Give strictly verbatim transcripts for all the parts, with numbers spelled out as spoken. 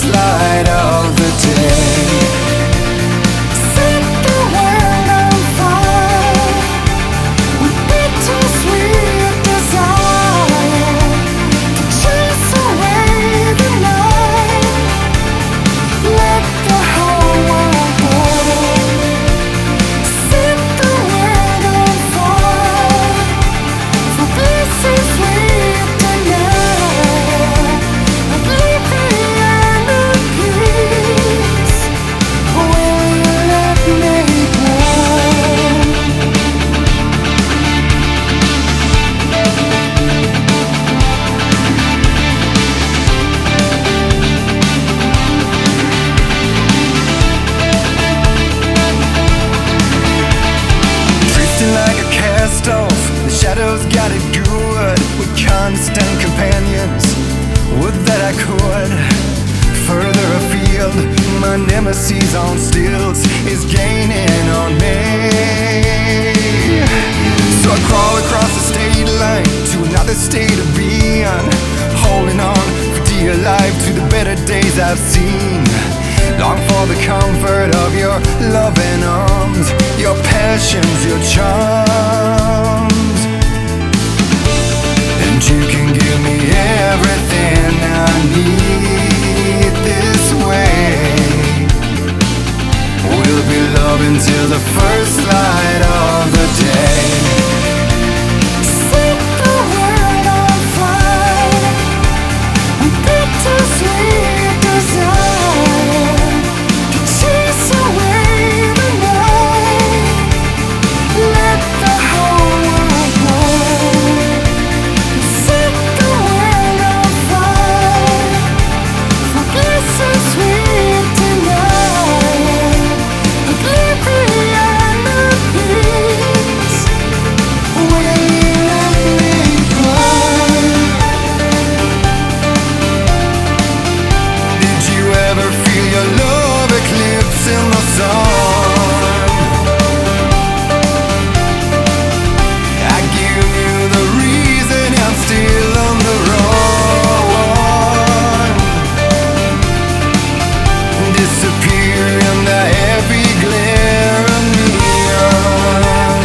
light of the day. Set the world on fire with bittersweet desire to chase away the night. Let the whole world burn. Set the world on fire for bliss is sweet tonight. Oblivion and peace. Will you let me burn? Drifting like a cast off, the shadows got it good. With constant companions, would that I could. Further afield, my nemesis on stilts is gaining on me. So I crawl across the state line to another state of being, holding on for dear life to the better days I've seen. Long for the comfort of your loving arms, your passions, your charms. And you can give me everything I need this way. We'll be loving till the first light of the day. Set the world on fire with bittersweet desire to chase away the night. Let the whole world burn. Set the world on fire for bliss is sweet tonight. Oblivion and peace. Will you let me burn? Did you ever feel your love eclipse in the sun? I give you the reason I'm still on the run. Disappear in the heavy glare of neon.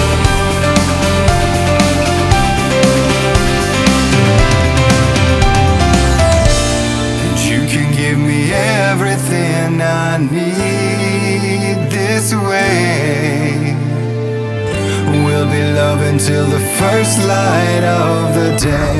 And you can give me everything I need this way. We'll be loving till the first light of the day.